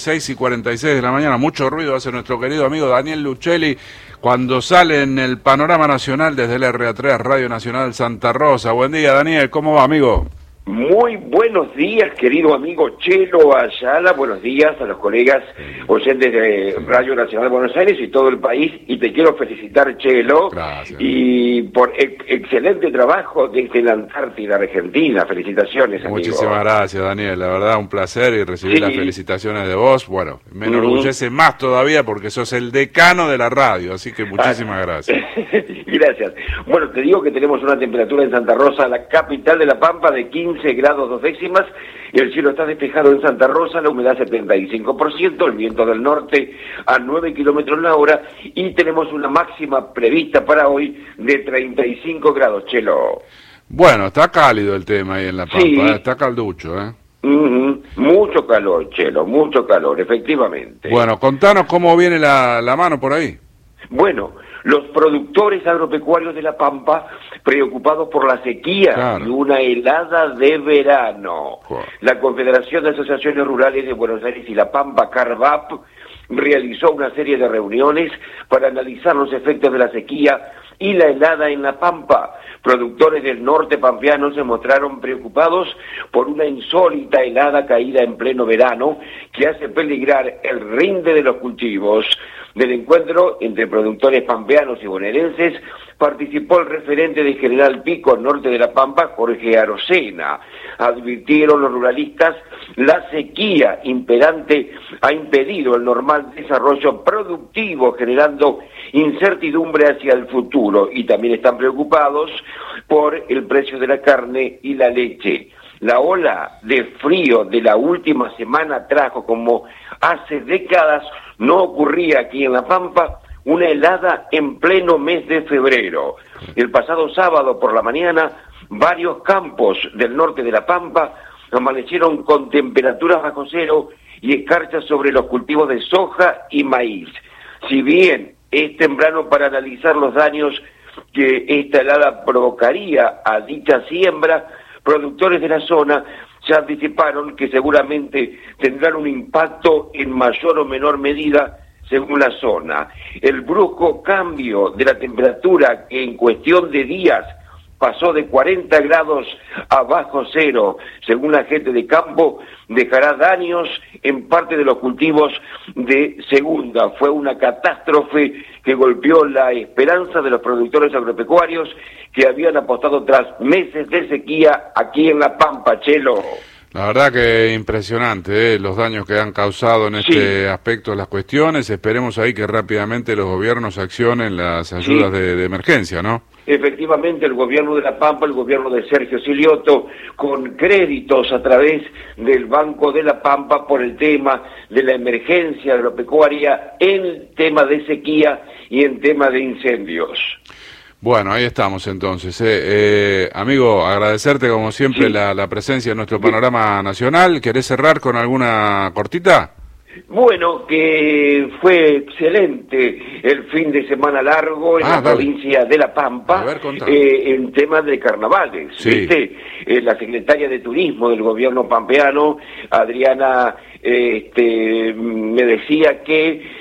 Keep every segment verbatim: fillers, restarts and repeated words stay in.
seis y cuarenta y seis de la mañana. Mucho ruido hace nuestro querido amigo Daniel Luchelli cuando sale en el panorama nacional desde el R A tres, Radio Nacional Santa Rosa. Buen día, Daniel, ¿cómo va, amigo? Muy buenos días, querido amigo Chelo Ayala, buenos días a los colegas oyentes de Radio Nacional de Buenos Aires y todo el país, y te quiero felicitar, Chelo, gracias, y por ex excelente trabajo desde la Antártida Argentina. Felicitaciones, amigo. Muchísimas gracias, Daniel, la verdad un placer y recibir sí. las felicitaciones de vos. Bueno, me enorgullece uh-huh. más todavía porque sos el decano de la radio, así que muchísimas ah. gracias. Gracias. Bueno, te digo que tenemos una temperatura en Santa Rosa, la capital de La Pampa, de quince grados dos décimas, y el cielo está despejado en Santa Rosa, la humedad setenta y cinco por ciento, el viento del norte a nueve kilómetros la hora, y tenemos una máxima prevista para hoy de treinta y cinco grados, Chelo. Bueno, está cálido el tema ahí en La Pampa, sí. ¿eh? Está calducho, ¿eh? Uh-huh. Mucho calor, Chelo, mucho calor, efectivamente. Bueno, contanos cómo viene la, la mano por ahí. Bueno, los productores agropecuarios de La Pampa preocupados por la sequía claro. y una helada de verano. Wow. La Confederación de Asociaciones Rurales de Buenos Aires y La Pampa, CARVAP, realizó una serie de reuniones para analizar los efectos de la sequía y la helada en La Pampa. Productores del norte pampeano se mostraron preocupados por una insólita helada caída en pleno verano que hace peligrar el rinde de los cultivos. Del encuentro entre productores pampeanos y bonaerenses participó el referente de General Pico al norte de La Pampa, Jorge Arocena. Advirtieron los ruralistas, la sequía imperante ha impedido el normal desarrollo productivo, generando incertidumbre hacia el futuro, y también están preocupados por el precio de la carne y la leche. La ola de frío de la última semana trajo, como hace décadas no ocurría aquí en La Pampa, una helada en pleno mes de febrero. El pasado sábado por la mañana, varios campos del norte de La Pampa amanecieron con temperaturas bajo cero y escarchas sobre los cultivos de soja y maíz. Si bien es temprano para analizar los daños que esta helada provocaría a dicha siembra, productores de la zona ya anticiparon que seguramente tendrán un impacto en mayor o menor medida según la zona. El brusco cambio de la temperatura, que en cuestión de días pasó de cuarenta grados a bajo cero, según la gente de campo, dejará daños en parte de los cultivos de segunda. Fue una catástrofe que golpeó la esperanza de los productores agropecuarios que habían apostado tras meses de sequía aquí en La Pampa, Chelo. La verdad que impresionante, ¿eh? Los daños que han causado en este sí. aspecto de las cuestiones. Esperemos ahí que rápidamente los gobiernos accionen las ayudas sí. de, de emergencia, ¿no? Efectivamente, el gobierno de La Pampa, el gobierno de Sergio Silioto, con créditos a través del Banco de La Pampa por el tema de la emergencia agropecuaria, en tema de sequía y en tema de incendios. Bueno, ahí estamos entonces. Eh, eh, amigo, agradecerte como siempre sí. la, la presencia en nuestro panorama nacional. ¿Querés cerrar con alguna cortita? Bueno, que fue excelente el fin de semana largo en ah, la dale. provincia de La Pampa, ver, eh, en temas de carnavales. Sí. ¿Viste? Eh, la secretaria de Turismo del gobierno pampeano, Adriana, eh, este, me decía que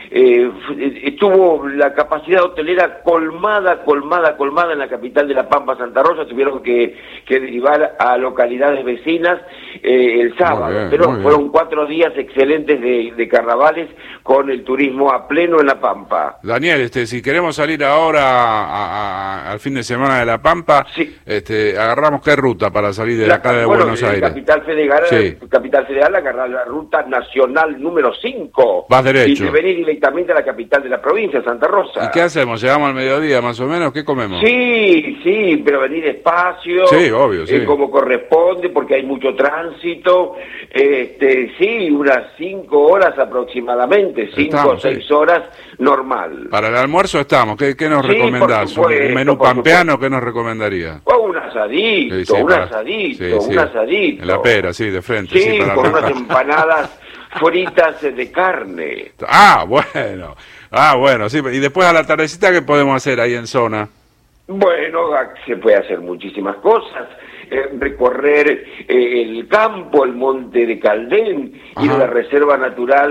eh, tuvo la capacidad hotelera colmada, colmada, colmada en la capital de La Pampa, Santa Rosa. Tuvieron que, que derivar a localidades vecinas eh, el sábado, bien, pero fueron bien. cuatro días excelentes de, de carnavales con el turismo a pleno en La Pampa. Daniel, este, si queremos salir ahora a, a, al fin de semana de La Pampa, sí. este, agarramos qué ruta para salir de la, acá de bueno, Buenos Aires. Capital Federal, sí. Capital Federal, agarrar la ruta nacional número cinco. Vas derecho. Y de venir directamente a la capital de la provincia, Santa Rosa. ¿Y qué hacemos? ¿Llegamos al mediodía más o menos? ¿Qué comemos? Sí, sí, pero venir despacio. Sí, obvio, sí. Eh, como corresponde, porque hay mucho tránsito. Este, sí, unas cinco horas aproximadamente, cinco o seis sí. horas, normal. Para el almuerzo estamos. ¿Qué, qué nos sí, recomendás? Supuesto, ¿un menú pampeano? ¿Qué nos recomendaría? Oh, un asadito, sí, sí, un para... asadito, sí, sí. un asadito. En la pera, sí, de frente. Sí, sí para con unas empanadas fritas de carne. Ah, bueno. Ah, bueno, sí. Y después a la tardecita, ¿qué podemos hacer ahí en zona? Bueno, se puede hacer muchísimas cosas. Eh, recorrer eh, el campo, el monte de Caldén, ir a la reserva natural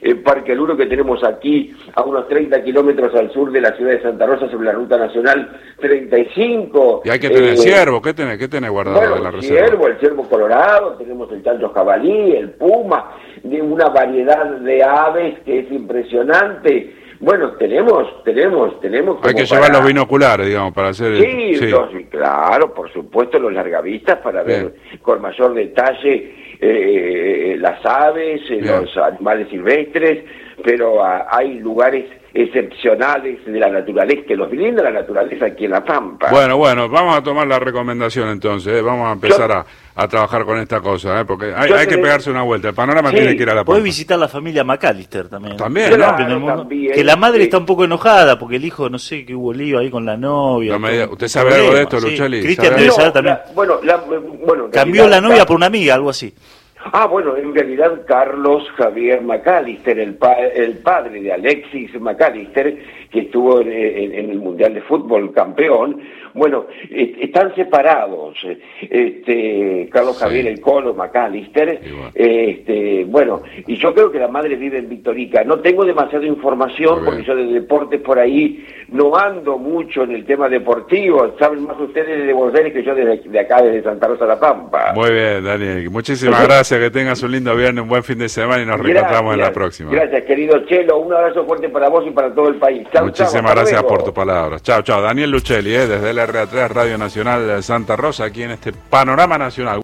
el Parque Luro que tenemos aquí a unos treinta kilómetros al sur de la ciudad de Santa Rosa sobre la Ruta Nacional treinta y cinco. Y hay que tener eh, ciervo, ¿qué tenés, qué tenés guardado bueno, en la el reserva? Ciervo, el ciervo colorado, tenemos el chancho jabalí, el puma, de una variedad de aves que es impresionante. Bueno, tenemos, tenemos, tenemos... Hay que para... llevar los binoculares, digamos, para hacer... Sí, sí. Los, claro, por supuesto, los largavistas para Bien. ver con mayor detalle eh, las aves, Bien. los animales silvestres, pero a, hay lugares excepcionales de la naturaleza, que los brinda la naturaleza aquí en La Pampa. Bueno, bueno, vamos a tomar la recomendación entonces, ¿eh? Vamos a empezar Yo... a... a trabajar con esta cosa, ¿eh? Porque hay, hay que pegarse una vuelta, el panorama sí, tiene que ir a La Pampa. Puedes visitar la familia McAllister también. También, claro, ¿no? en el mundo, también, que la madre sí. está un poco enojada, porque el hijo, no sé, que hubo lío ahí con la novia. No me, ¿Usted sabe problema, algo de esto, sí. Lucheli? Cristian debe saber también. La, bueno, la, bueno, cambió la novia por una amiga, algo así. Ah, bueno, en realidad Carlos Javier McAllister, el, pa el padre de Alexis McAllister, que estuvo en, en, en el Mundial de Fútbol campeón, bueno, est están separados, este, Carlos sí. Javier el Colo McAllister, bueno. este, bueno, y yo creo que la madre vive en Victorica. No tengo demasiada información porque yo de deportes por ahí no ando mucho en el tema deportivo, saben más ustedes de Buenos Aires que yo desde de acá, desde Santa Rosa La Pampa. Muy bien, Daniel, muchísimas gracias, que tengas un lindo viernes, un buen fin de semana y nos gracias, reencontramos en la próxima. Gracias, querido Chelo, un abrazo fuerte para vos y para todo el país. Chau, muchísimas chau, gracias luego. por tus palabras. Chao, chao. Daniel Lucheli, ¿eh? desde el R A tres Radio Nacional de Santa Rosa, aquí en este Panorama Nacional.